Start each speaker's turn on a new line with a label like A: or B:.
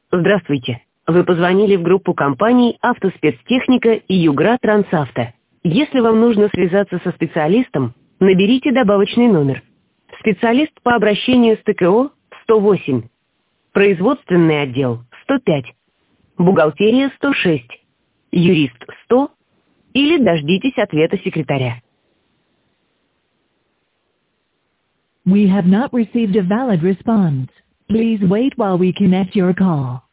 A: Здравствуйте. Вы позвонили в группу компаний «Автоспецтехника» и «Югра Трансавто». Если вам нужно связаться со специалистом, наберите добавочный номер. Специалист по обращению с ТКО 108, производственный отдел 105, бухгалтерия 106, юрист 100 или дождитесь ответа секретаря.
B: We have not received a valid response. Please wait while we connect your call.